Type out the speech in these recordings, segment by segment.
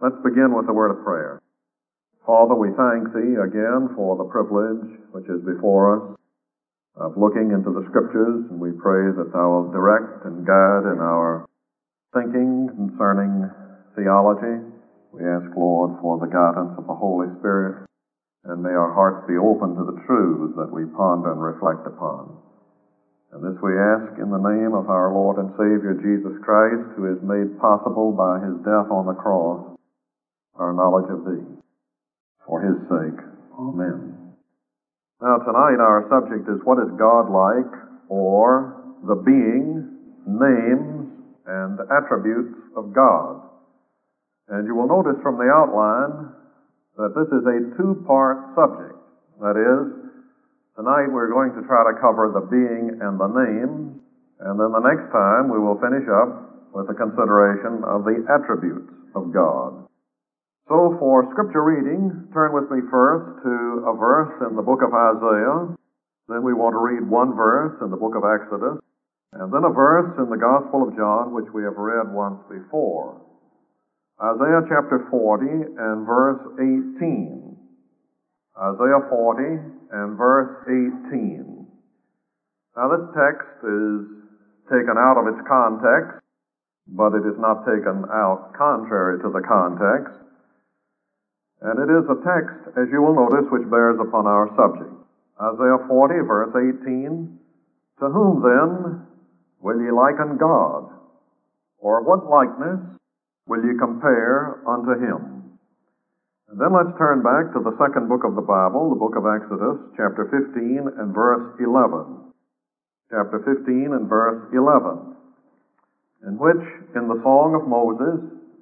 Let's begin with a word of prayer. Father, we thank Thee again for the privilege which is before us of looking into the Scriptures, and we pray that Thou wilt direct and guide in our thinking concerning theology. We ask, Lord, for the guidance of the Holy Spirit, and may our hearts be open to the truths that we ponder and reflect upon. And this we ask in the name of our Lord and Savior Jesus Christ, who is made possible by His death on the cross, our knowledge of Thee. For His sake, Amen. Now tonight our subject is what is God like, or the being, names, and attributes of God. And you will notice from the outline that this is a two-part subject. That is, tonight we're going to try to cover the being and the name, and then the next time we will finish up with a consideration of the attributes of God. So for Scripture reading, turn with me first to a verse in the book of Isaiah. Then we want to read one verse in the book of Exodus, and then a verse in the Gospel of John, which we have read once before. Isaiah chapter 40 and verse 18. Isaiah 40 and verse 18. Now this text is taken out of its context, but it is not taken out contrary to the context. And it is a text, as you will notice, which bears upon our subject. Isaiah 40, verse 18, "To whom then will ye liken God? Or what likeness will ye compare unto Him?" And then let's turn back to the second book of the Bible, the book of Exodus, chapter 15 and verse 11. Chapter 15 and verse 11, in which, in the Song of Moses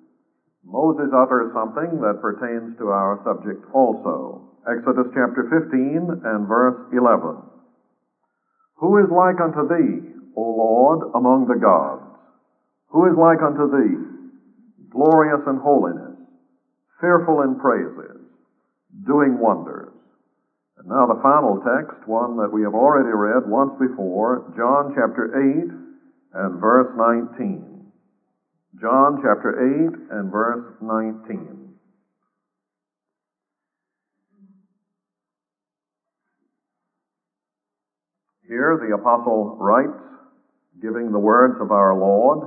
utters something that pertains to our subject also. Exodus chapter 15 and verse 11. "Who is like unto Thee, O Lord, among the gods? Who is like unto Thee, glorious in holiness, fearful in praises, doing wonders?" And now the final text, one that we have already read once before, John chapter 8 and verse 19. John chapter 8 and verse 19. Here the apostle writes, giving the words of our Lord,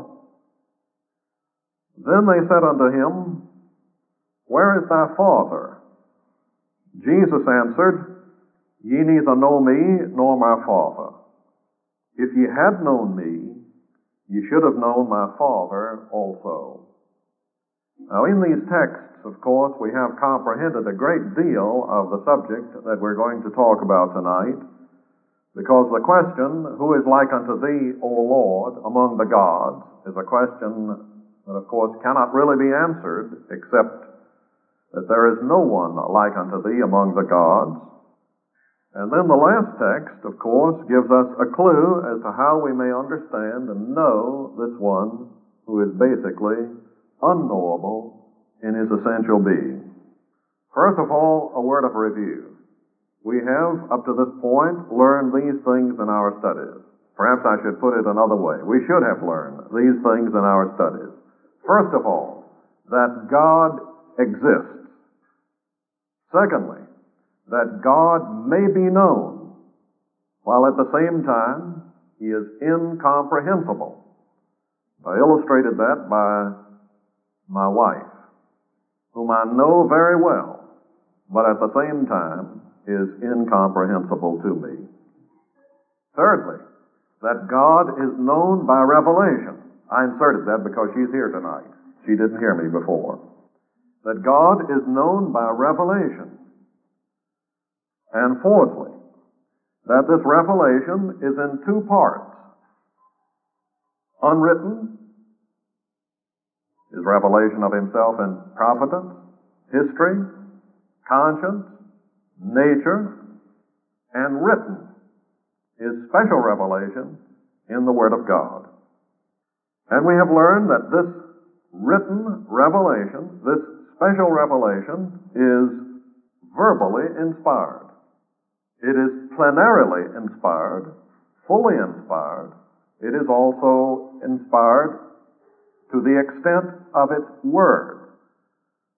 "Then they said unto him, Where is thy Father? Jesus answered, Ye neither know me nor my Father. If ye had known me, ye should have known my Father also." Now in these texts, of course, we have comprehended a great deal of the subject that we're going to talk about tonight, because the question, "Who is like unto Thee, O Lord, among the gods?" is a question that, of course, cannot really be answered except that there is no one like unto Thee among the gods. And then the last text, of course, gives us a clue as to how we may understand and know this one who is basically unknowable in his essential being. First of all, a word of review. We have, up to this point, learned these things in our studies. Perhaps I should put it another way. We should have learned these things in our studies. First of all, that God exists. Secondly, that God may be known, while at the same time He is incomprehensible. I illustrated that by my wife, whom I know very well, but at the same time is incomprehensible to me. Thirdly, that God is known by revelation. I inserted that because she's here tonight. She didn't hear me before. That God is known by revelation. And fourthly, that this revelation is in two parts. Unwritten is revelation of Himself in providence, history, conscience, nature, and written is special revelation in the Word of God. And we have learned that this written revelation, this special revelation, is verbally inspired. It is plenarily inspired, fully inspired. It is also inspired to the extent of its words.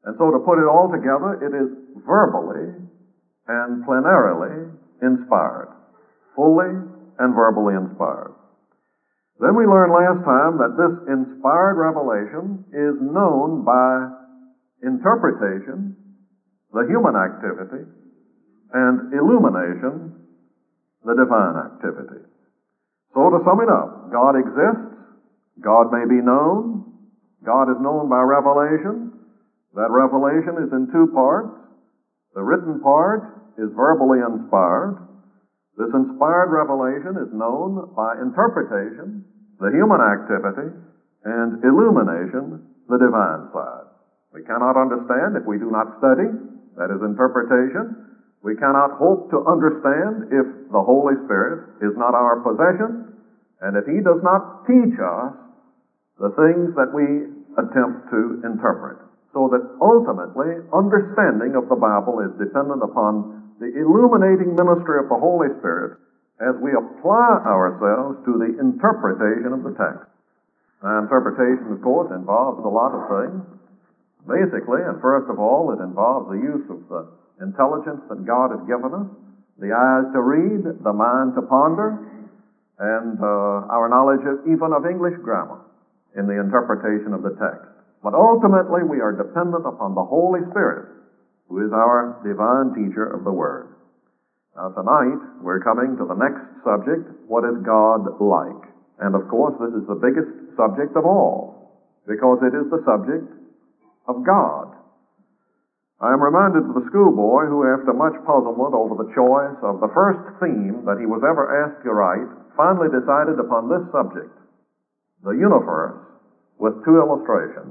And so to put it all together, it is verbally and plenarily inspired. Fully and verbally inspired. Then we learned last time that this inspired revelation is known by interpretation, the human activity, and illumination, the divine activity. So to sum it up, God exists, God may be known, God is known by revelation. That revelation is in two parts. The written part is verbally inspired. This inspired revelation is known by interpretation, the human activity, and illumination, the divine side. We cannot understand if we do not study, that is interpretation. We cannot hope to understand if the Holy Spirit is not our possession, and if He does not teach us the things that we attempt to interpret. So that ultimately, understanding of the Bible is dependent upon the illuminating ministry of the Holy Spirit as we apply ourselves to the interpretation of the text. Now, interpretation, of course, involves a lot of things. Basically, and first of all, it involves the use of the intelligence that God has given us, the eyes to read, the mind to ponder, and our knowledge even of English grammar in the interpretation of the text. But ultimately, we are dependent upon the Holy Spirit, who is our divine teacher of the Word. Now, tonight, we're coming to the next subject, what is God like? And of course, this is the biggest subject of all, because it is the subject of God. I am reminded of the schoolboy who, after much puzzlement over the choice of the first theme that he was ever asked to write, finally decided upon this subject, the universe, with two illustrations.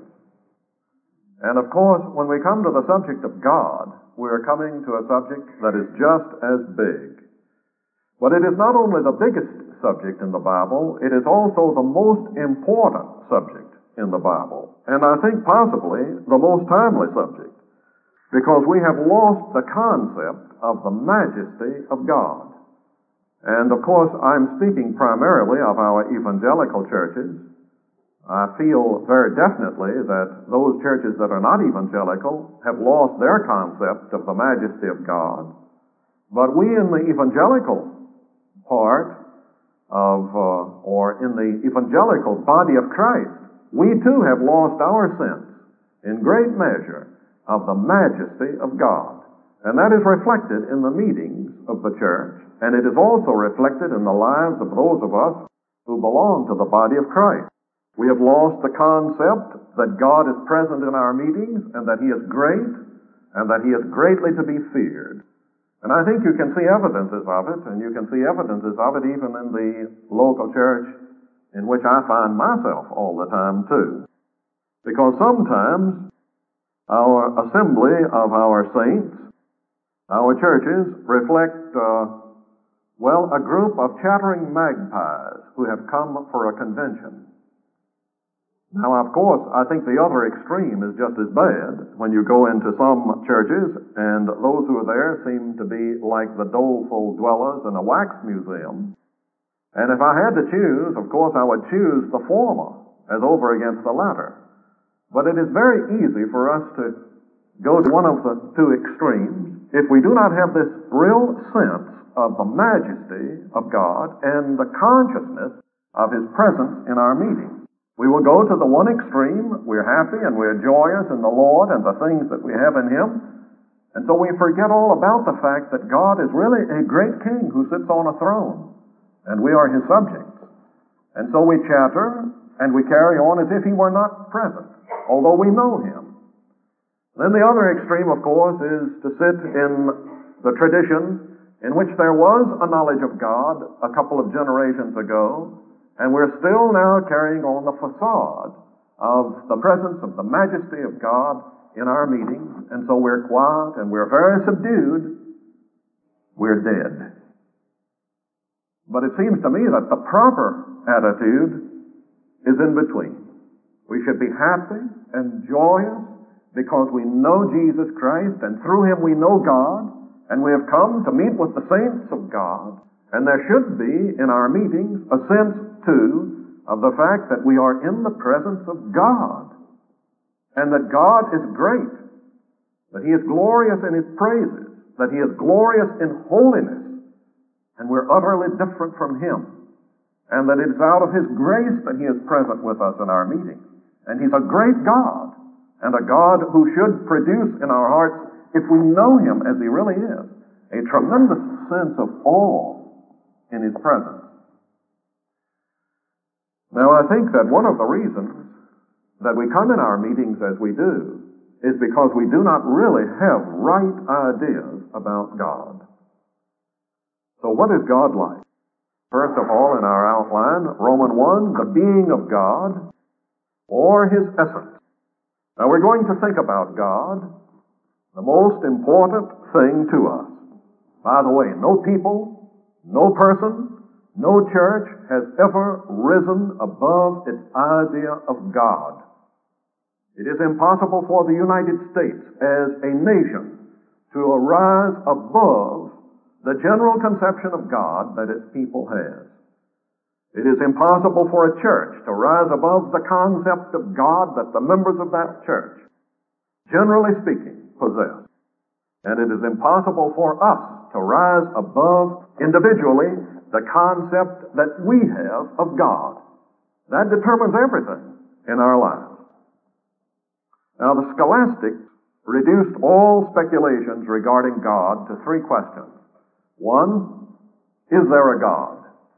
And of course, when we come to the subject of God, we are coming to a subject that is just as big. But it is not only the biggest subject in the Bible, it is also the most important subject in the Bible. And I think possibly the most timely subject, because we have lost the concept of the majesty of God. And of course, I'm speaking primarily of our evangelical churches. I feel very definitely that those churches that are not evangelical have lost their concept of the majesty of God. But we in the evangelical part of, or in the evangelical body of Christ, we too have lost our sense in great measure of the majesty of God. And that is reflected in the meetings of the church, and it is also reflected in the lives of those of us who belong to the body of Christ. We have lost the concept that God is present in our meetings and that He is great and that He is greatly to be feared. And I think you can see evidences of it, and you can see evidences of it even in the local church in which I find myself all the time too. Because sometimes our assembly of our saints, our churches, reflect, a group of chattering magpies who have come for a convention. Now, of course, I think the other extreme is just as bad when you go into some churches and those who are there seem to be like the doleful dwellers in a wax museum. And if I had to choose, of course, I would choose the former as over against the latter. But it is very easy for us to go to one of the two extremes if we do not have this real sense of the majesty of God and the consciousness of His presence in our meeting. We will go to the one extreme, we're happy and we're joyous in the Lord and the things that we have in Him, and so we forget all about the fact that God is really a great King who sits on a throne, and we are His subjects. And so we chatter and we carry on as if He were not present, although we know Him. Then the other extreme, of course, is to sit in the tradition in which there was a knowledge of God a couple of generations ago, and we're still now carrying on the facade of the presence of the majesty of God in our meetings, and so we're quiet and we're very subdued. We're dead. But it seems to me that the proper attitude is in between. We should be happy and joyous because we know Jesus Christ, and through Him we know God, and we have come to meet with the saints of God. And there should be in our meetings a sense, too, of the fact that we are in the presence of God, and that God is great, that He is glorious in His praises, that He is glorious in holiness, and we're utterly different from Him, and that it is out of His grace that He is present with us in our meetings. And He's a great God, and a God who should produce in our hearts, if we know Him as He really is, a tremendous sense of awe in His presence. Now, I think that one of the reasons that we come in our meetings as we do is because we do not really have right ideas about God. So what is God like? First of all, in our outline, Romans 1, the being of God, or His essence. Now, we're going to think about God, the most important thing to us. By the way, no people, no person, no church has ever risen above its idea of God. It is impossible for the United States as a nation to arise above the general conception of God that its people has. It is impossible for a church to rise above the concept of God that the members of that church, generally speaking, possess. And it is impossible for us to rise above, individually, the concept that we have of God. That determines everything in our lives. Now, the scholastics reduced all speculations regarding God to three questions. 1, is there a God?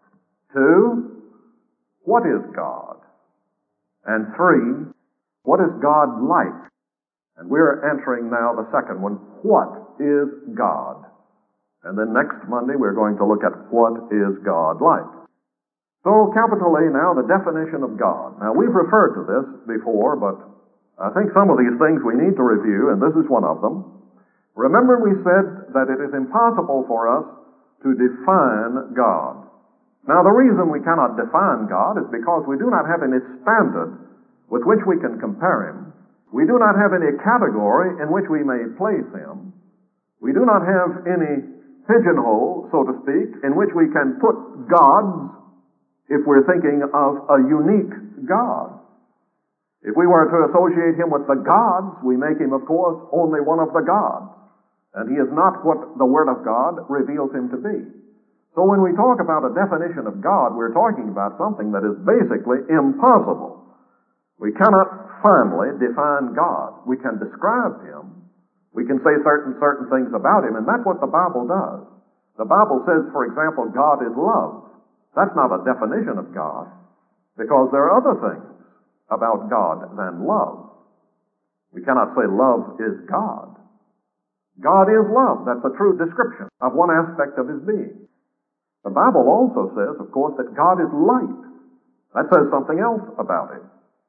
2, what is God? And 3, what is God like? And we're entering now the second one. What is God? And then next Monday we're going to look at what is God like. So, capital A now, the definition of God. Now, we've referred to this before, but I think some of these things we need to review, and this is one of them. Remember, we said that it is impossible for us to define God. Now, the reason we cannot define God is because we do not have any standard with which we can compare Him. We do not have any category in which we may place Him. We do not have any pigeonhole, so to speak, in which we can put gods if we're thinking of a unique God. If we were to associate Him with the gods, we make Him, of course, only one of the gods. And He is not what the Word of God reveals Him to be. So when we talk about a definition of God, we're talking about something that is basically impossible. We cannot finally define God. We can describe Him. We can say certain things about Him, and that's what the Bible does. The Bible says, for example, God is love. That's not a definition of God, because there are other things about God than love. We cannot say love is God. God is love. That's a true description of one aspect of His being. The Bible also says, of course, that God is light. That says something else about Him.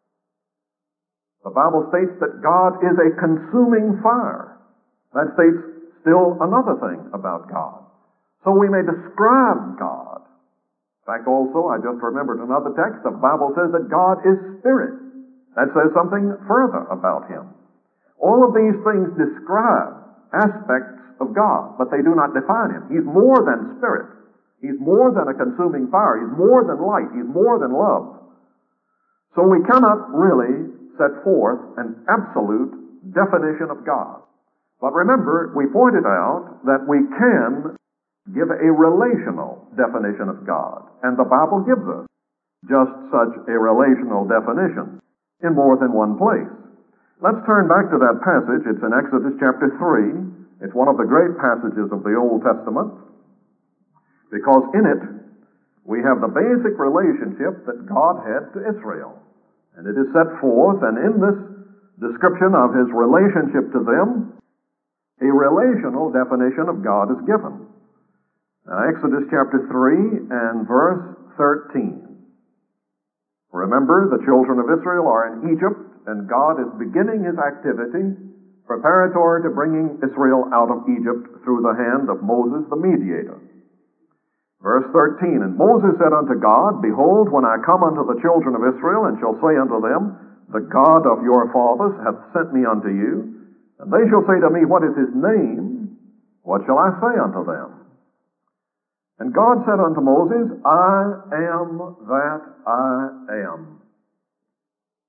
The Bible states that God is a consuming fire. That states still another thing about God. So we may describe God. In fact, also, I just remembered another text. The Bible says that God is spirit. That says something further about Him. All of these things describe aspects of God, but they do not define Him. He's more than spirit. He's more than a consuming fire. He's more than light. He's more than love. So we cannot really set forth an absolute definition of God. But remember, we pointed out that we can give a relational definition of God. And the Bible gives us just such a relational definition in more than one place. Let's turn back to that passage. It's in Exodus chapter 3. It's one of the great passages of the Old Testament, because in it we have the basic relationship that God had to Israel. And it is set forth, and in this description of His relationship to them, a relational definition of God is given. Now, Exodus chapter 3 and verse 13. Remember, the children of Israel are in Egypt, and God is beginning His activity preparatory to bringing Israel out of Egypt through the hand of Moses the mediator. Verse 13, And Moses said unto God, Behold, when I come unto the children of Israel, and shall say unto them, The God of your fathers hath sent me unto you, and they shall say to me, What is His name? What shall I say unto them? And God said unto Moses, I am that I am.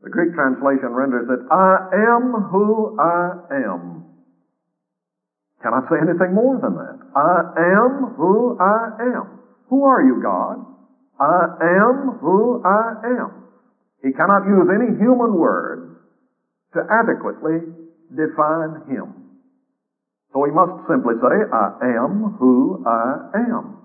The Greek translation renders it, I am who I am. Cannot say anything more than that. I am who I am. Who are you, God? I am who I am. He cannot use any human words to adequately define him. So he must simply say, I am who I am.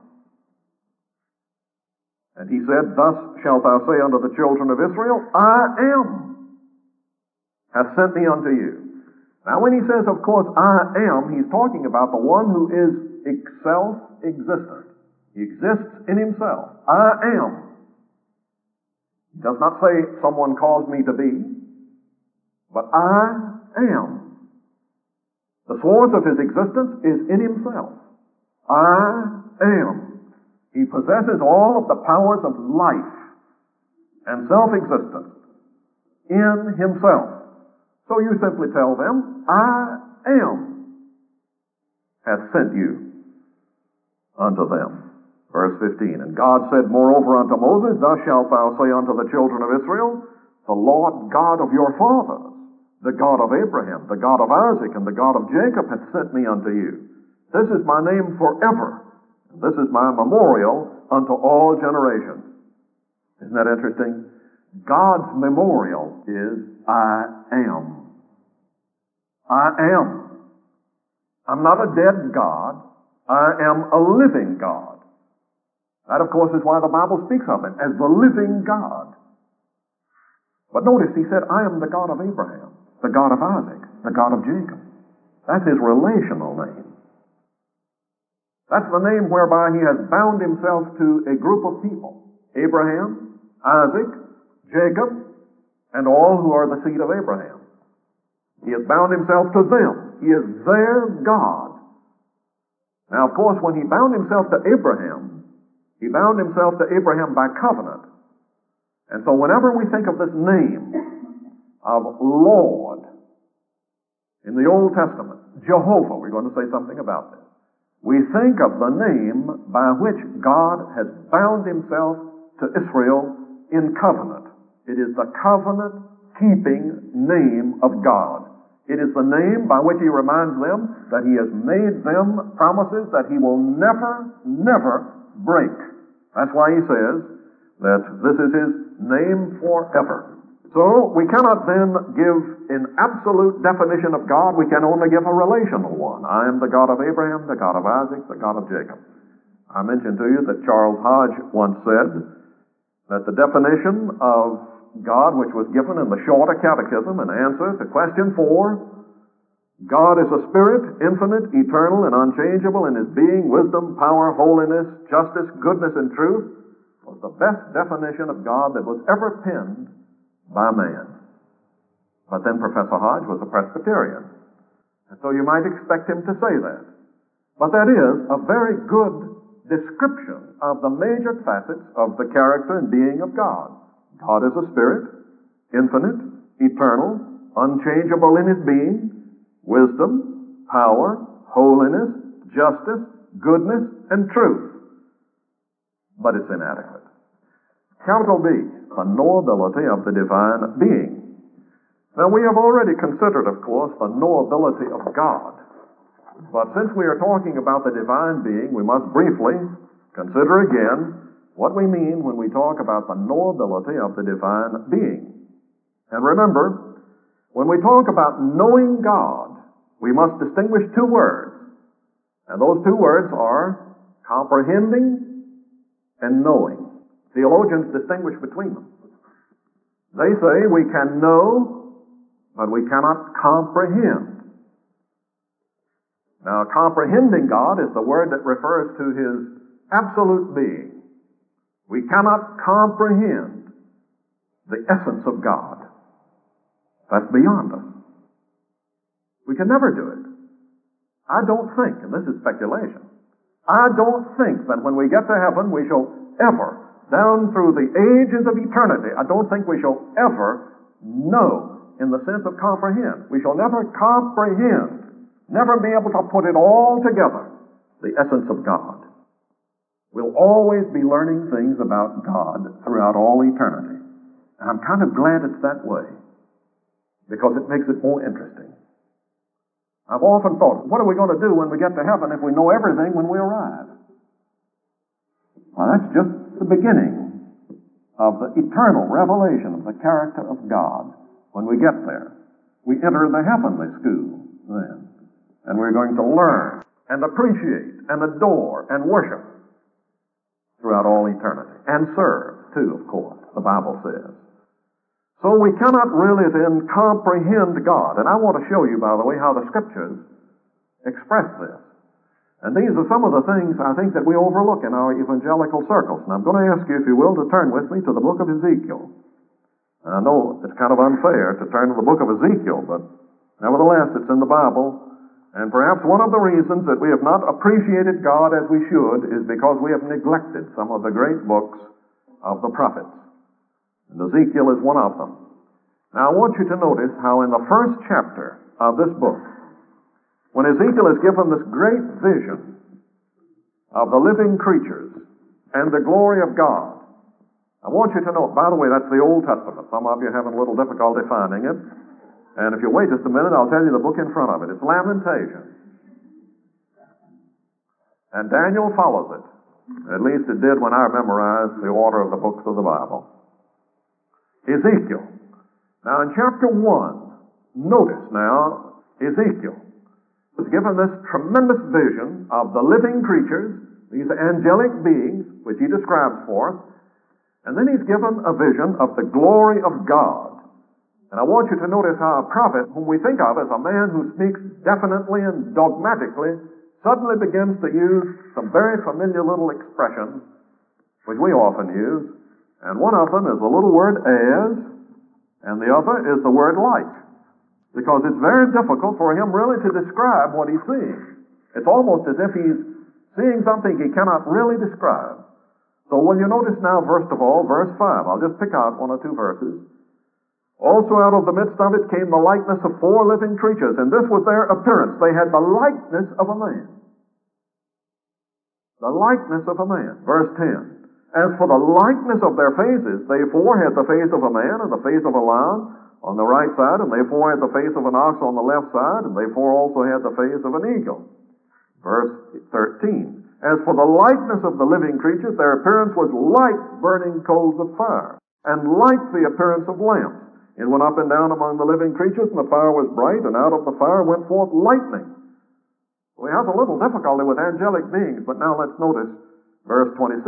And he said, thus shalt thou say unto the children of Israel, I am, hath sent me unto you. Now when he says, of course, I am, he's talking about the one who is self-existent. He exists in himself. I am. He does not say, someone caused me to be, but I am. The source of his existence is in himself. I am. He possesses all of the powers of life and self-existence in himself. So you simply tell them, I am, hath sent you unto them. Verse 15, and God said moreover unto Moses, thus shalt thou say unto the children of Israel, the Lord God of your fathers, the God of Abraham, the God of Isaac, and the God of Jacob hath sent me unto you. This is my name forever. This is my memorial unto all generations. Isn't that interesting? God's memorial is I am. I am. I'm not a dead God. I am a living God. That, of course, is why the Bible speaks of him as the living God. But notice he said, I am the God of Abraham, the God of Isaac, the God of Jacob. That's his relational name. That's the name whereby he has bound himself to a group of people. Abraham, Isaac, Jacob, and all who are the seed of Abraham. He has bound himself to them. He is their God. Now, of course, when he bound himself to Abraham, he bound himself to Abraham by covenant. And so whenever we think of this name of Lord in the Old Testament, Jehovah, we're going to say something about this. We think of the name by which God has bound himself to Israel in covenant. It is the covenant-keeping name of God. It is the name by which he reminds them that he has made them promises that he will never, never break. That's why he says that this is his name forever. So we cannot then give an absolute definition of God. We can only give a relational one. I am the God of Abraham, the God of Isaac, the God of Jacob. I mentioned to you that Charles Hodge once said that the definition of God, which was given in the Shorter Catechism in answer to question 4, God is a spirit, infinite, eternal, and unchangeable in his being, wisdom, power, holiness, justice, goodness, and truth, was the best definition of God that was ever penned by man. But then Professor Hodge was a Presbyterian, and so you might expect him to say that. But that is a very good description of the major facets of the character and being of God. God is a spirit, infinite, eternal, unchangeable in his being, wisdom, power, holiness, justice, goodness, and truth. But it's inadequate. Capital B, the knowability of the divine being. Now we have already considered, of course, the knowability of God. But since we are talking about the divine being, we must briefly consider again what we mean when we talk about the knowability of the divine being. And remember, when we talk about knowing God, we must distinguish two words. And those two words are comprehending and knowing. Theologians distinguish between them. They say we can know, but we cannot comprehend. Now, comprehending God is the word that refers to his absolute being. We cannot comprehend the essence of God. That's beyond us. We can never do it. I don't think, and this is speculation, I don't think that when we get to heaven we shall ever, down through the ages of eternity, I don't think we shall ever know in the sense of comprehend. We shall never comprehend, never be able to put it all together, the essence of God. We'll always be learning things about God throughout all eternity. And I'm kind of glad it's that way, because it makes it more interesting. I've often thought, what are we going to do when we get to heaven if we know everything when we arrive? Well, that's just the beginning of the eternal revelation of the character of God. When we get there, we enter the heavenly school then, and we're going to learn and appreciate and adore and worship throughout all eternity. And serve, too, of course, the Bible says. So we cannot really then comprehend God. And I want to show you, by the way, how the Scriptures express this. And these are some of the things I think that we overlook in our evangelical circles. And I'm going to ask you, if you will, to turn with me to the book of Ezekiel. And I know it's kind of unfair to turn to the book of Ezekiel, but nevertheless, it's in the Bible. And perhaps one of the reasons that we have not appreciated God as we should is because we have neglected some of the great books of the prophets. And Ezekiel is one of them. Now I want you to notice how in the first chapter of this book, when Ezekiel is given this great vision of the living creatures and the glory of God, I want you to note, by the way, that's the Old Testament. Some of you are having a little difficulty finding it. And if you wait just a minute, I'll tell you the book in front of it. It's Lamentations. And Daniel follows it. At least it did when I memorized the order of the books of the Bible. Ezekiel. Now in chapter 1, notice now, Ezekiel was given this tremendous vision of the living creatures, these angelic beings, which he describes for us, and then he's given a vision of the glory of God. And I want you to notice how a prophet, whom we think of as a man who speaks definitely and dogmatically, suddenly begins to use some very familiar little expressions, which we often use. And one of them is the little word as, and the other is the word like. Because it's very difficult for him really to describe what he's seeing. It's almost as if he's seeing something he cannot really describe. So will you notice now, first of all, verse 5. I'll just pick out one or two verses. Also out of the midst of it came the likeness of 4 living creatures, and this was their appearance. They had the likeness of a man. The likeness of a man. Verse 10. As for the likeness of their faces, they 4 had the face of a man and the face of a lion on the right side, and they 4 had the face of an ox on the left side, and they 4 also had the face of an eagle. Verse 13. As for the likeness of the living creatures, their appearance was like burning coals of fire, and like the appearance of lamps. It went up and down among the living creatures, and the fire was bright, and out of the fire went forth lightning. We have a little difficulty with angelic beings, but now let's notice verse 26.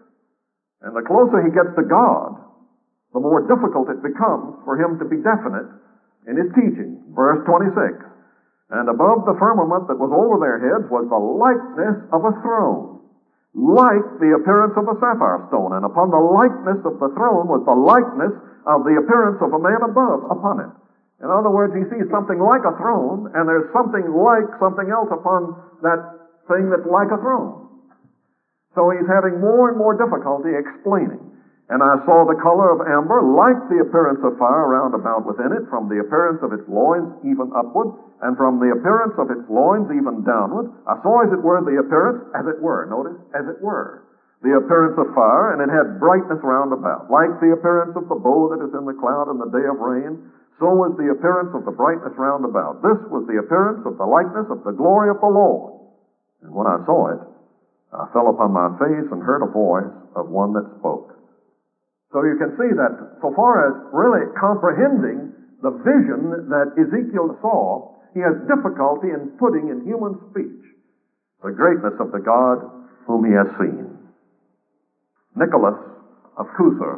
And the closer he gets to God, the more difficult it becomes for him to be definite in his teaching. Verse 26. And above the firmament that was over their heads was the likeness of a throne, like the appearance of a sapphire stone. And upon the likeness of the throne was the likeness of the appearance of a man above upon it. In other words, he sees something like a throne, and there's something like something else upon that thing that's like a throne. So he's having more and more difficulty explaining. And I saw the color of amber, like the appearance of fire round about within it, from the appearance of its loins even upward, and from the appearance of its loins even downward. I saw, as it were, the appearance, as it were, notice, as it were, the appearance of fire, and it had brightness round about. Like the appearance of the bow that is in the cloud in the day of rain, so was the appearance of the brightness round about. This was the appearance of the likeness of the glory of the Lord. And when I saw it, I fell upon my face and heard a voice of one that spoke. So you can see that so far as really comprehending the vision that Ezekiel saw, he has difficulty in putting in human speech the greatness of the God whom he has seen. Nicholas of Cusa,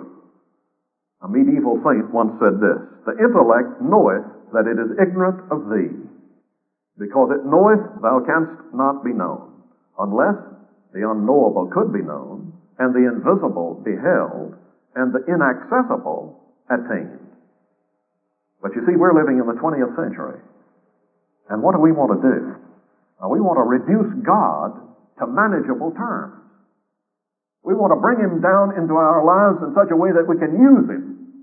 a medieval saint, once said this: the intellect knoweth that it is ignorant of thee, because it knoweth thou canst not be known, unless the unknowable could be known, and the invisible beheld, and the inaccessible attained. But you see, we're living in the 20th century. And what do we want to do? We want to reduce God to manageable terms. We want to bring him down into our lives in such a way that we can use him.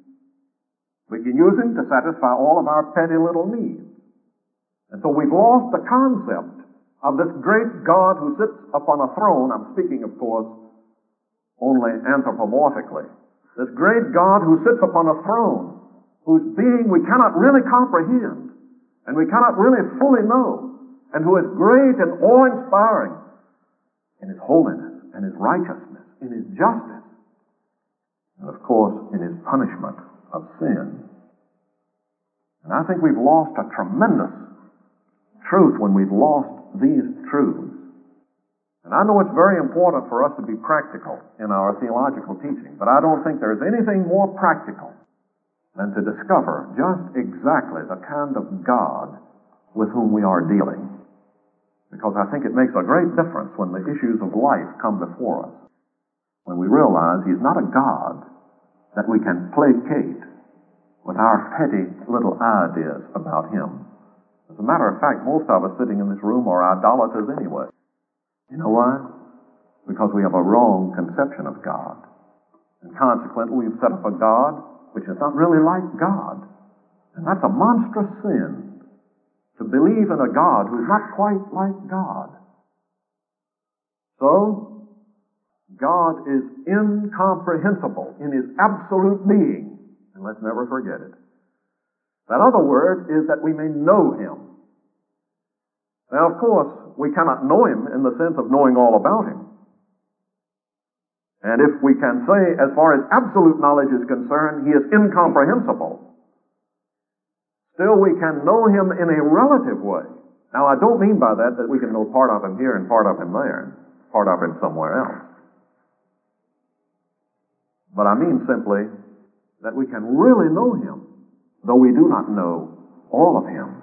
We can use him to satisfy all of our petty little needs. And so we've lost the concept of this great God who sits upon a throne. I'm speaking, of course, only anthropomorphically. This great God who sits upon a throne, whose being we cannot really comprehend, and we cannot really fully know, and who is great and awe-inspiring in His holiness and His righteousness, in His justice, and of course in His punishment of sin. And I think we've lost a tremendous truth when we've lost these truths. And I know it's very important for us to be practical in our theological teaching, but I don't think there's anything more practical than to discover just exactly the kind of God with whom we are dealing. Because I think it makes a great difference when the issues of life come before us, when we realize He's not a God that we can placate with our petty little ideas about Him. As a matter of fact, most of us sitting in this room are idolaters anyway. You know why? Because we have a wrong conception of God. And consequently, we've set up a God which is not really like God. And that's a monstrous sin, to believe in a God who's not quite like God. So, God is incomprehensible in His absolute being. And let's never forget it. That other word is that we may know Him. Now, of course, we cannot know Him in the sense of knowing all about Him. And if we can say, as far as absolute knowledge is concerned, He is incomprehensible, still we can know Him in a relative way. Now, I don't mean by that we can know part of Him here and part of Him there, and part of Him somewhere else. But I mean simply that we can really know Him, though we do not know all of Him.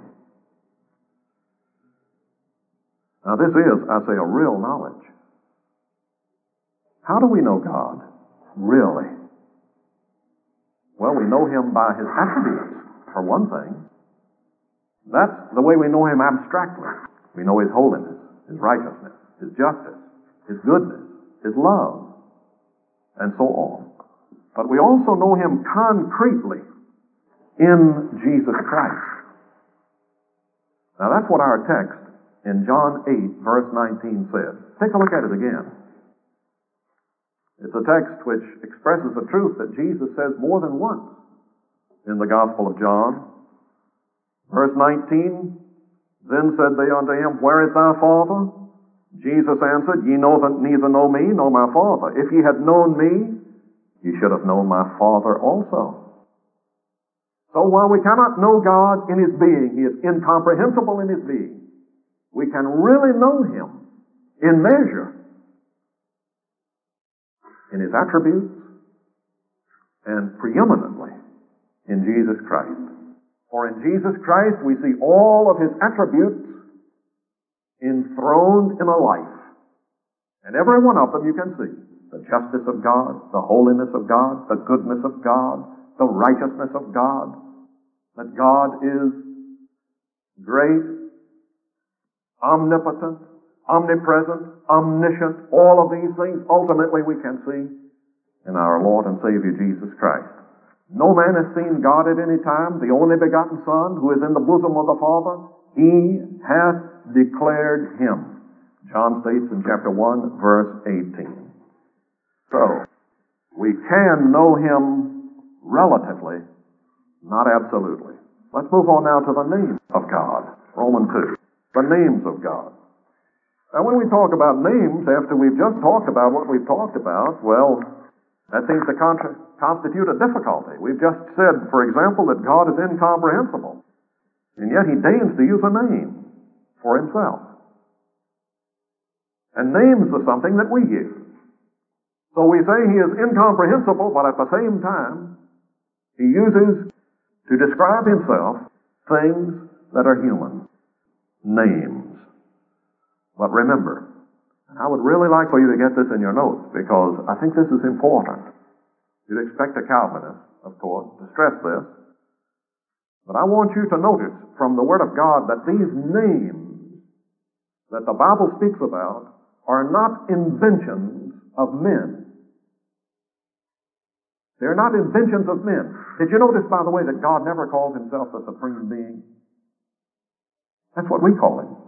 Now this is, I say, a real knowledge. How do we know God? Really? Well, we know Him by His attributes, for one thing. That's the way we know Him abstractly. We know His holiness, His righteousness, His justice, His goodness, His love, and so on. But we also know Him concretely in Jesus Christ. Now that's what our text in John 8, verse 19 says. Take a look at it again. It's a text which expresses a truth that Jesus says more than once in the Gospel of John. Verse 19, Then said they unto Him, Where is thy Father? Jesus answered, Ye know that neither know me, nor my Father. If ye had known me, ye should have known my Father also. So while we cannot know God in His being, He is incomprehensible in His being, we can really know Him in measure in His attributes and preeminently in Jesus Christ. For in Jesus Christ we see all of His attributes enthroned in a life. And every one of them you can see. The justice of God, the holiness of God, the goodness of God, the righteousness of God. That God is great, omnipotent, omnipresent, omniscient. All of these things ultimately we can see in our Lord and Savior Jesus Christ. No man has seen God at any time. The only begotten Son, who is in the bosom of the Father, He hath declared Him. John states in chapter 1, verse 18. So, we can know Him relatively, not absolutely. Let's move on now to the names of God. Romans 2. The names of God. Now when we talk about names, after we've just talked about what we've talked about, well, that seems to constitute a difficulty. We've just said, for example, that God is incomprehensible. And yet He deigns to use a name for Himself. And names are something that we use. So we say He is incomprehensible, but at the same time, He uses to describe Himself things that are human. Names. But remember, I would really like for you to get this in your notes, because I think this is important. You'd expect a Calvinist, of course, to stress this. But I want you to notice from the Word of God that these names that the Bible speaks about are not inventions of men. They're not inventions of men. Did you notice, by the way, that God never calls Himself the Supreme Being? That's what we call Him.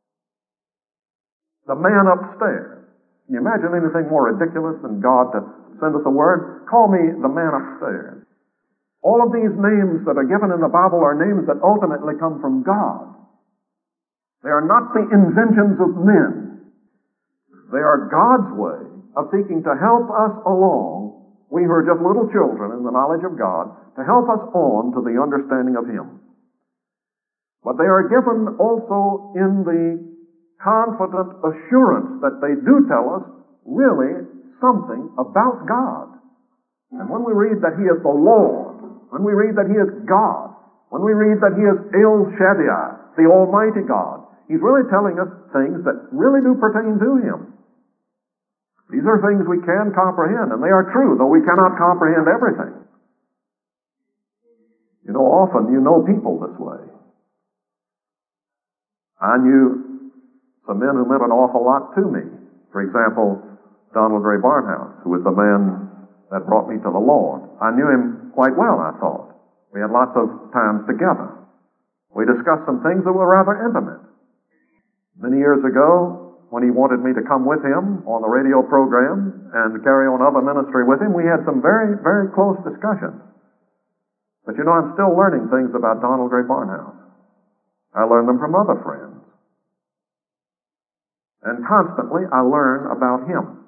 The man upstairs. Can you imagine anything more ridiculous than God to send us a word, call me the man upstairs. All of these names that are given in the Bible are names that ultimately come from God. They are not the inventions of men. They are God's way of seeking to help us along, we who are just little children in the knowledge of God, to help us on to the understanding of Him. But they are given also in the confident assurance that they do tell us really something about God. And when we read that He is the Lord, when we read that He is God, when we read that He is El Shaddai, the Almighty God, He's really telling us things that really do pertain to Him. These are things we can comprehend, and they are true, though we cannot comprehend everything. You know, often you know people this way. I knew some men who meant an awful lot to me. For example, Donald Ray Barnhouse, who was the man that brought me to the Lord. I knew him quite well, I thought. We had lots of times together. We discussed some things that were rather intimate. Many years ago, when he wanted me to come with him on the radio program and carry on other ministry with him, we had some very, very close discussions. But you know, I'm still learning things about Donald Ray Barnhouse. I learn them from other friends. And constantly I learn about him.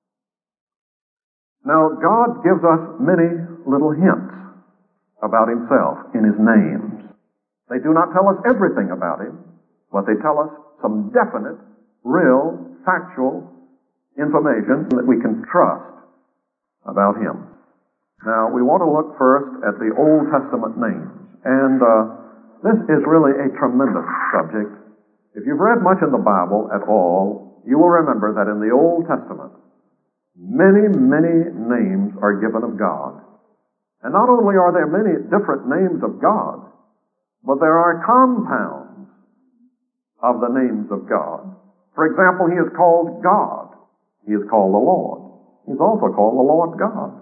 Now, God gives us many little hints about Himself in His names. They do not tell us everything about Him, but they tell us some definite, real, factual information that we can trust about Him. Now, we want to look first at the Old Testament names. And this is really a tremendous subject. If you've read much in the Bible at all, you will remember that in the Old Testament, many, many names are given of God. And not only are there many different names of God, but there are compounds of the names of God. For example, He is called God. He is called the Lord. He's also called the Lord God.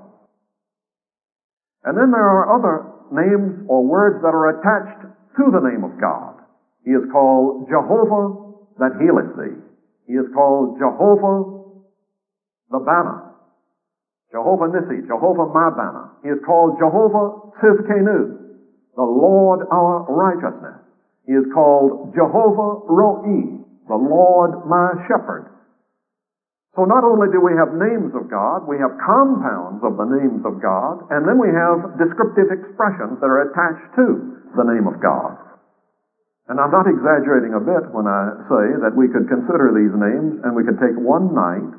And then there are other names or words that are attached to the name of God. He is called Jehovah that healeth thee. He is called Jehovah the banner. Jehovah Nissi, Jehovah my banner. He is called Jehovah Tzidkenu, the Lord our righteousness. He is called Jehovah Ro'i, the Lord my shepherd. So not only do we have names of God, we have compounds of the names of God, and then we have descriptive expressions that are attached to the name of God. And I'm not exaggerating a bit when I say that we could consider these names and we could take one night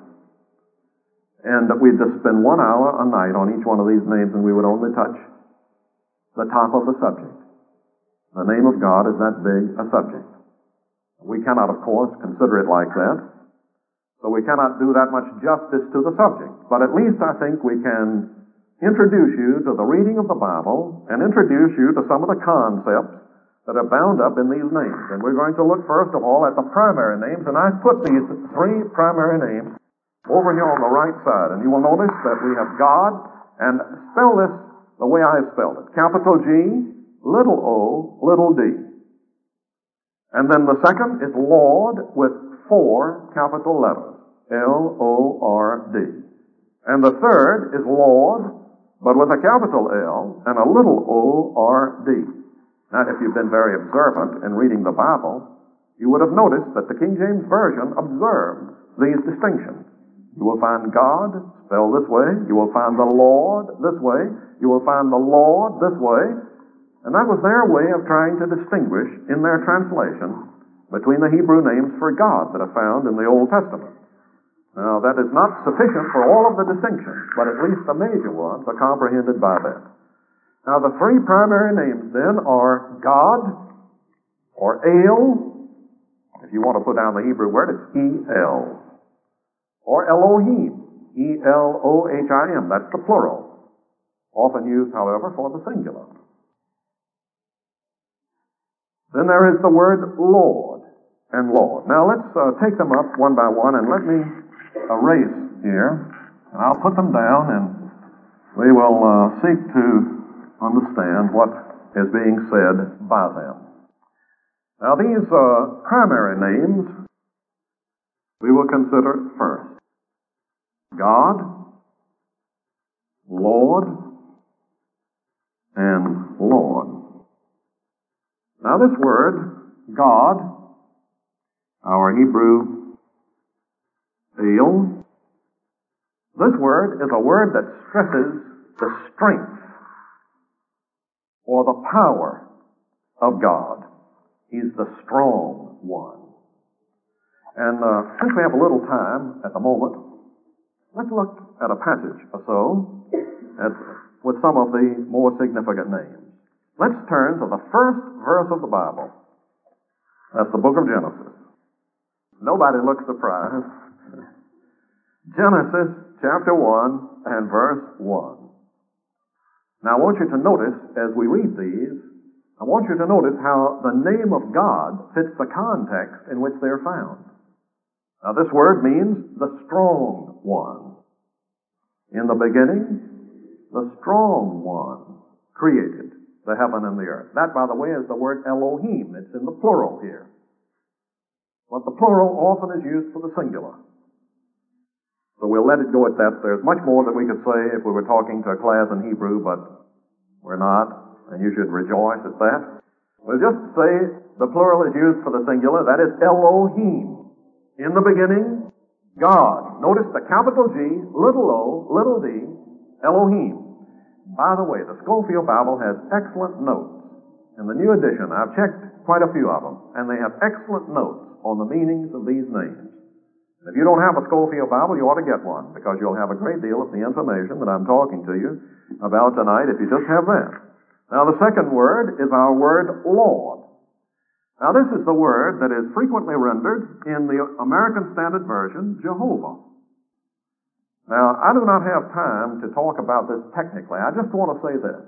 and we'd just spend 1 hour a night on each one of these names and we would only touch the top of the subject. The name of God is that big a subject. We cannot, of course, consider it like that. So we cannot do that much justice to the subject. But at least I think we can introduce you to the reading of the Bible and introduce you to some of the concepts that are bound up in these names. And we're going to look first of all at the primary names. And I've put these 3 primary names over here on the right side. And you will notice that we have God, and spell this the way I have spelled it. Capital G, little o, little d. And then the second is Lord with 4 capital letters. L-O-R-D. And the third is Lord, but with a capital L and a little O-R-D. Now, if you've been very observant in reading the Bible, you would have noticed that the King James Version observes these distinctions. You will find God spelled this way. You will find the Lord this way. You will find the Lord this way. And that was their way of trying to distinguish in their translation between the Hebrew names for God that are found in the Old Testament. Now, that is not sufficient for all of the distinctions, but at least the major ones are comprehended by that. Now, the 3 primary names then are God, or El. If you want to put down the Hebrew word, it's E-L. Or Elohim, E-L-O-H-I-M. That's the plural, often used, however, for the singular. Then there is the word Lord and Lord. Now, let's take them up one by one, and let me erase here, and I'll put them down, and we will seek to understand what is being said by them. Now, these primary names we will consider first. God, Lord, and Lord. Now this word, God, our Hebrew El, this word is a word that stresses the strength or the power of God. He's the strong one. And since we have a little time at the moment, let's look at a passage or so with some of the more significant names. Let's turn to the first verse of the Bible. That's the book of Genesis. Nobody looks surprised. Genesis chapter 1 and verse 1. Now I want you to notice, as we read these, I want you to notice how the name of God fits the context in which they're found. Now this word means the strong one. In the beginning, the strong one created the heaven and the earth. That, by the way, is the word Elohim. It's in the plural here. But the plural often is used for the singular. So we'll let it go at that. There's much more that we could say if we were talking to a class in Hebrew, but we're not, and you should rejoice at that. We'll just say the plural is used for the singular. That is Elohim. In the beginning, God. Notice the capital G, little o, little d, Elohim. By the way, the Scofield Bible has excellent notes. In the new edition, I've checked quite a few of them, and they have excellent notes on the meanings of these names. If you don't have a Scofield Bible, you ought to get one, because you'll have a great deal of the information that I'm talking to you about tonight if you just have that. Now, the second word is our word Lord. Now, this is the word that is frequently rendered in the American Standard Version, Jehovah. Now, I do not have time to talk about this technically. I just want to say this,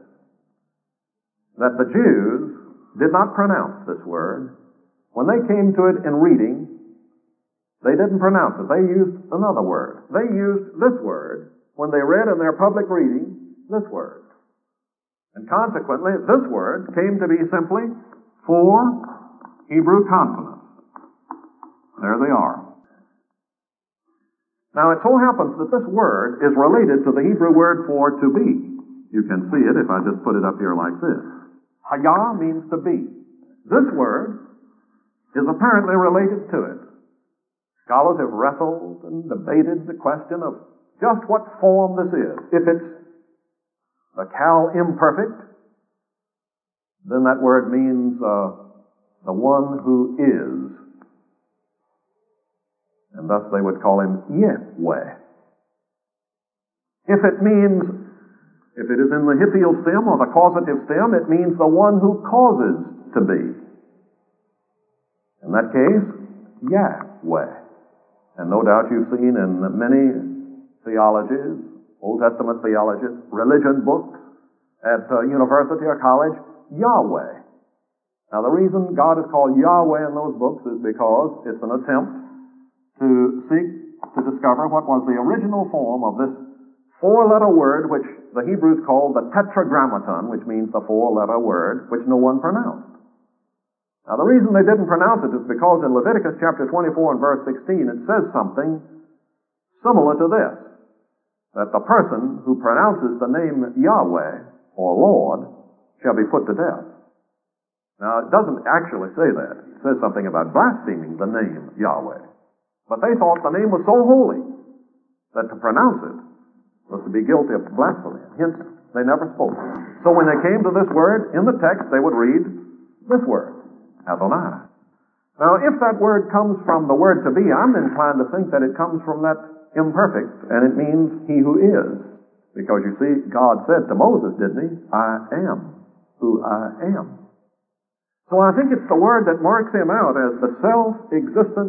that the Jews did not pronounce this word. When they came to it in reading, they didn't pronounce it. They used another word. They used this word when they read in their public reading this word. And consequently, this word came to be simply 4 Hebrew consonants. There they are. Now, it so happens that this word is related to the Hebrew word for to be. You can see it if I just put it up here like this. Hayah means to be. This word is apparently related to it. Scholars have wrestled and debated the question of just what form this is. If it's the Cal imperfect, then that word means the one who is. And thus they would call him Yahweh. If it is in the Hippial stem or the causative stem, it means the one who causes to be. In that case, Yahweh. And no doubt you've seen in many theologies, Old Testament theologies, religion books at university or college, Yahweh. Now the reason God is called Yahweh in those books is because it's an attempt to seek to discover what was the original form of this 4-letter word which the Hebrews called the Tetragrammaton, which means the 4-letter word, which no one pronounced. Now, the reason they didn't pronounce it is because in Leviticus chapter 24 and verse 16, it says something similar to this, that the person who pronounces the name Yahweh, or Lord, shall be put to death. Now, it doesn't actually say that. It says something about blaspheming the name Yahweh. But they thought the name was so holy that to pronounce it was to be guilty of blasphemy. Hence, they never spoke. So when they came to this word, in the text, they would read this word. Adonai. Now, if that word comes from the word to be, I'm inclined to think that it comes from that imperfect, and it means he who is. Because you see, God said to Moses, didn't he? I am who I am. So I think it's the word that marks him out as the self-existent,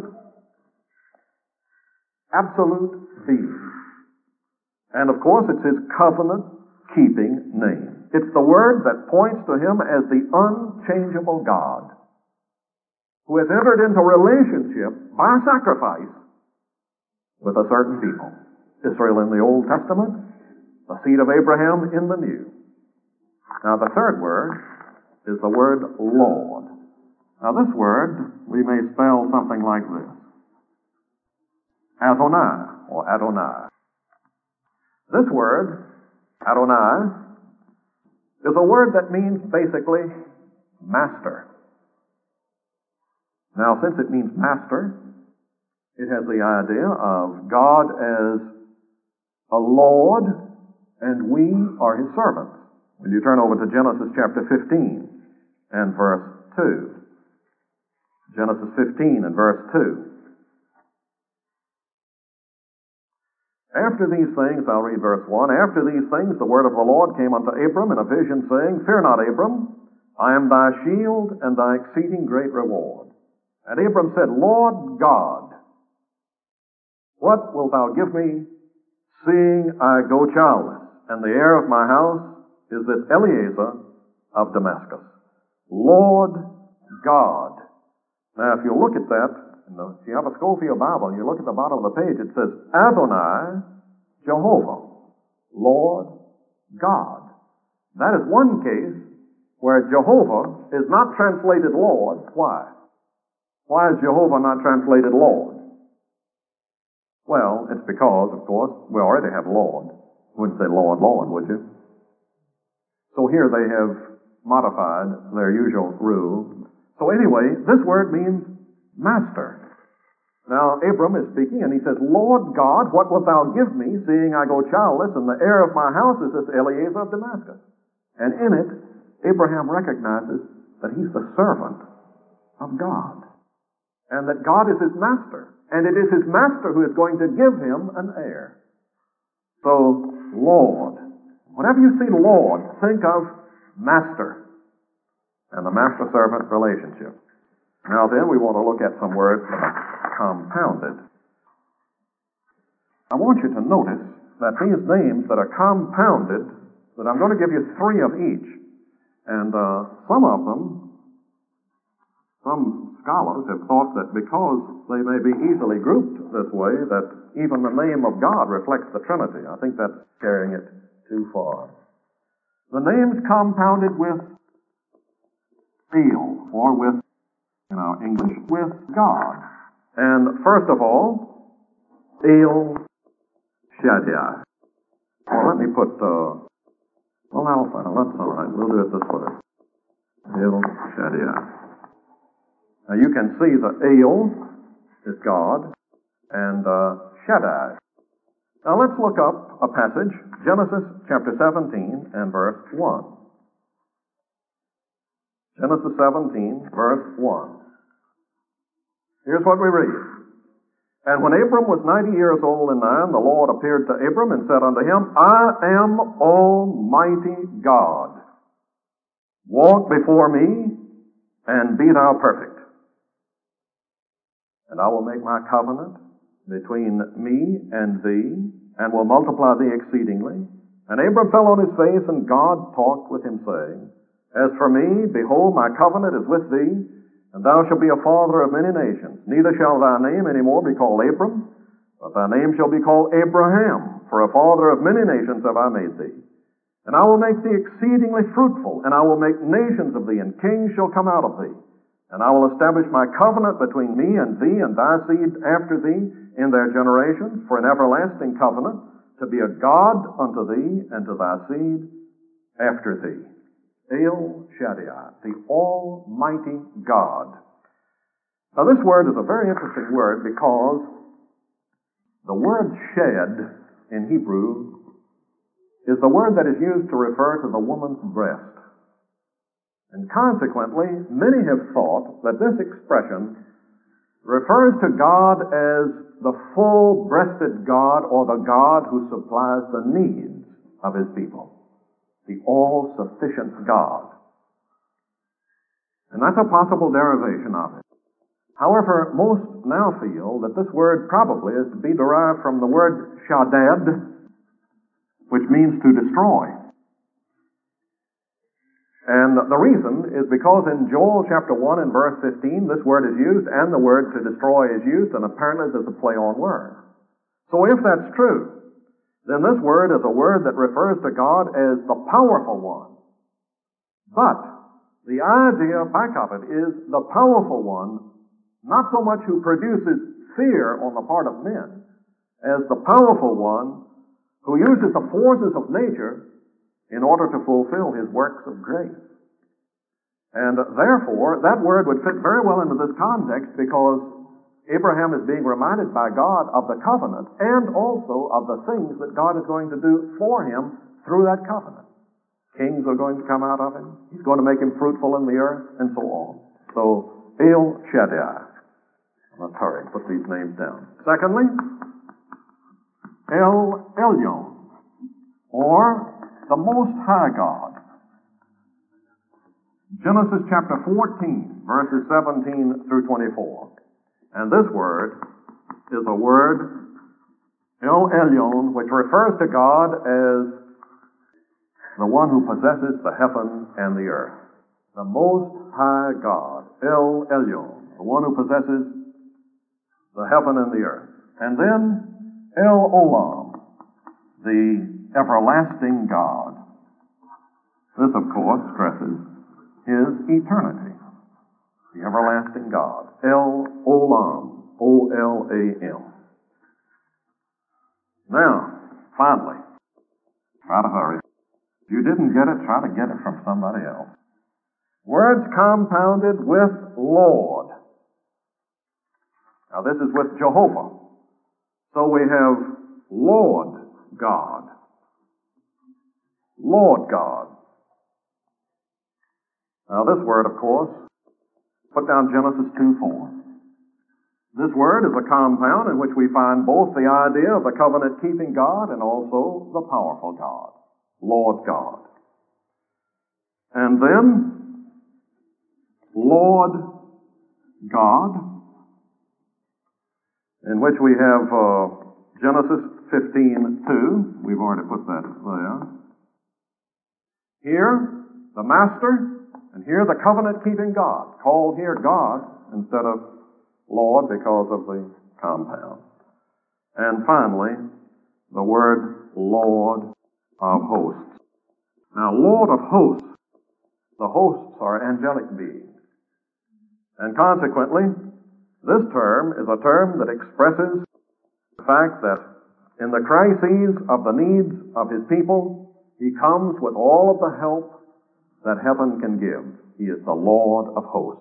absolute being. And of course, it's his covenant-keeping name. It's the word that points to him as the unchangeable God, who has entered into relationship by sacrifice with a certain people. Israel in the Old Testament, the seed of Abraham in the New. Now the third word is the word Lord. Now this word we may spell something like this. Adonai, or Adonai. This word Adonai, is a word that means basically master. Now, since it means master, it has the idea of God as a Lord, and we are His servants. When you turn over to Genesis chapter 15 and verse 2. Genesis 15 and verse 2. After these things, I'll read verse 1. After these things, the word of the Lord came unto Abram in a vision, saying, Fear not, Abram, I am thy shield and thy exceeding great reward. And Abram said, Lord God, what wilt thou give me, seeing I go childless, and the heir of my house is this Eliezer of Damascus? Lord God. Now, if you look at that, if you have a Scofield Bible and you look at the bottom of the page, it says, Adonai, Jehovah, Lord God. That is one case where Jehovah is not translated Lord. Why? Why is Jehovah not translated Lord? Well, it's because, of course, we already have Lord. You wouldn't say Lord, Lord, would you? So here they have modified their usual rule. So anyway, this word means master. Now, Abram is speaking, and he says, Lord God, what wilt thou give me, seeing I go childless, and the heir of my house is this Eliezer of Damascus? And in it, Abraham recognizes that he's the servant of God, and that God is his master, and it is his master who is going to give him an heir. So, Lord. Whenever you see Lord, think of master and the master-servant relationship. Now then, we want to look at some words that are compounded. I want you to notice that these names that are compounded, that I'm going to give you three of each. And some of them, some scholars have thought that because they may be easily grouped this way, that even the name of God reflects the Trinity. I think that's carrying it too far. The name's compounded with El, or with, in our English, with God. And first of all, El Shaddai. Well, let me put, well, Alpha. That's all right. We'll do it this way. El Shaddai. Now you can see the El is God, and Shaddai. Now let's look up a passage, Genesis chapter 17 and verse 1. Genesis 17, verse 1. Here's what we read. And when Abram was 90 years old and nine, the Lord appeared to Abram and said unto him, I am Almighty God. Walk before me, and be thou perfect. And I will make my covenant between me and thee, and will multiply thee exceedingly. And Abram fell on his face, and God talked with him, saying, As for me, behold, my covenant is with thee, and thou shalt be a father of many nations. Neither shall thy name any more be called Abram, but thy name shall be called Abraham, for a father of many nations have I made thee. And I will make thee exceedingly fruitful, and I will make nations of thee, and kings shall come out of thee. And I will establish my covenant between me and thee and thy seed after thee in their generations, for an everlasting covenant, to be a God unto thee and to thy seed after thee. El Shaddai, the Almighty God. Now this word is a very interesting word because the word shed in Hebrew is the word that is used to refer to the woman's breast. And consequently, many have thought that this expression refers to God as the full-breasted God, or the God who supplies the needs of his people. The all-sufficient God. And that's a possible derivation of it. However, most now feel that this word probably is to be derived from the word shadad, which means to destroy. And the reason is because in Joel chapter 1 and verse 15, this word is used, and the word to destroy is used, and apparently there's a play on words. So if that's true, then this word is a word that refers to God as the powerful one. But the idea back of it is the powerful one, not so much who produces fear on the part of men, as the powerful one who uses the forces of nature in order to fulfill his works of grace. And therefore, that word would fit very well into this context, because Abraham is being reminded by God of the covenant and also of the things that God is going to do for him through that covenant. Kings are going to come out of him. He's going to make him fruitful in the earth, and so on. So, El Shaddai. Let's hurry, put these names down. Secondly, El Elyon, or the Most High God. Genesis chapter 14, verses 17 through 24. And this word is a word, El Elyon, which refers to God as the one who possesses the heaven and the earth. The Most High God, El Elyon, the one who possesses the heaven and the earth. And then El Olam, the everlasting God. This, of course, stresses his eternity. The everlasting God. El Olam. O-L-A-M. Now, finally, try to hurry. If you didn't get it, try to get it from somebody else. Words compounded with Lord. Now, this is with Jehovah. So we have Lord God. Lord God. Now, this word, of course, put down Genesis 2:4. This word is a compound in which we find both the idea of the covenant-keeping God and also the powerful God, Lord God. And then, Lord God, in which we have Genesis 15:2. We've already put that there. Here, the Master, and here the covenant-keeping God, called here God instead of Lord because of the compound. And finally, the word Lord of hosts. Now, Lord of hosts, the hosts are angelic beings. And consequently, this term is a term that expresses the fact that in the crises of the needs of his people, he comes with all of the help that heaven can give. He is the Lord of hosts.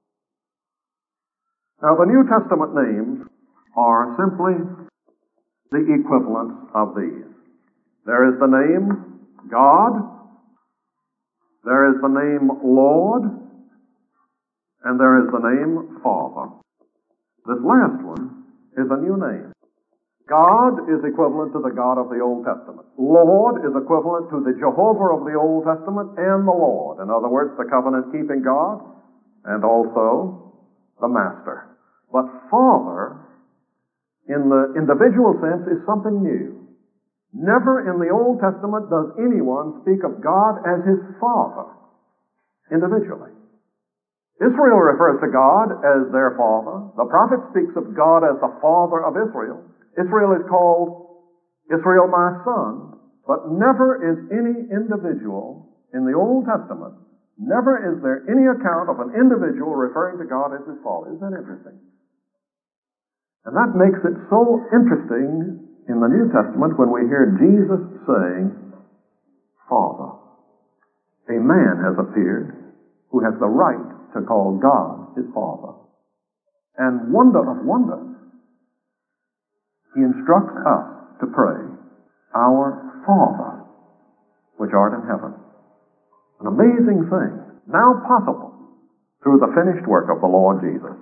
Now, the New Testament names are simply the equivalents of these. There is the name God, there is the name Lord, and there is the name Father. This last one is a new name. God is equivalent to the God of the Old Testament. Lord is equivalent to the Jehovah of the Old Testament and the Lord. In other words, the covenant-keeping God and also the Master. But Father, in the individual sense, is something new. Never in the Old Testament does anyone speak of God as his Father, individually. Israel refers to God as their Father. The prophet speaks of God as the Father of Israel. Israel is called Israel my son, but never is any individual in the Old Testament, never is there any account of an individual referring to God as his Father. Isn't that interesting? And that makes it so interesting in the New Testament when we hear Jesus saying, Father. A man has appeared who has the right to call God his Father. And wonder of wonders, he instructs us to pray, Our Father, which art in heaven. An amazing thing, now possible through the finished work of the Lord Jesus.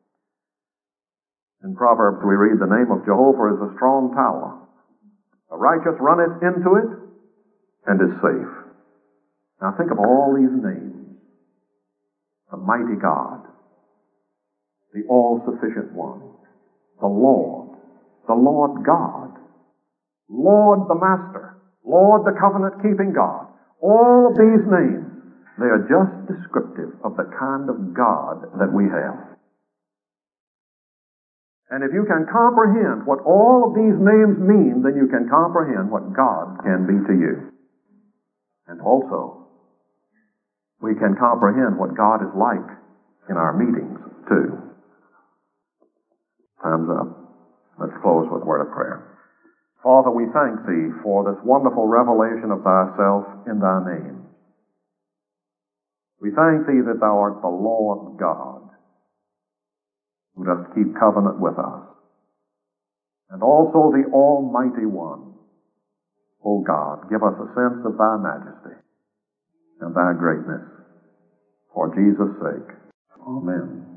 In Proverbs we read, the name of Jehovah is a strong tower. The righteous runneth into it and is safe. Now think of all these names. The mighty God, the all-sufficient one, the Lord God, Lord the Master, Lord the covenant-keeping God. All of these names, they are just descriptive of the kind of God that we have. And if you can comprehend what all of these names mean, then you can comprehend what God can be to you. And also, we can comprehend what God is like in our meetings, too. Time's up. Let's close with a word of prayer. Father, we thank Thee for this wonderful revelation of Thyself in Thy name. We thank Thee that Thou art the Lord God, who dost keep covenant with us, and also the Almighty One. O God, give us a sense of Thy majesty and Thy greatness. For Jesus' sake. Amen.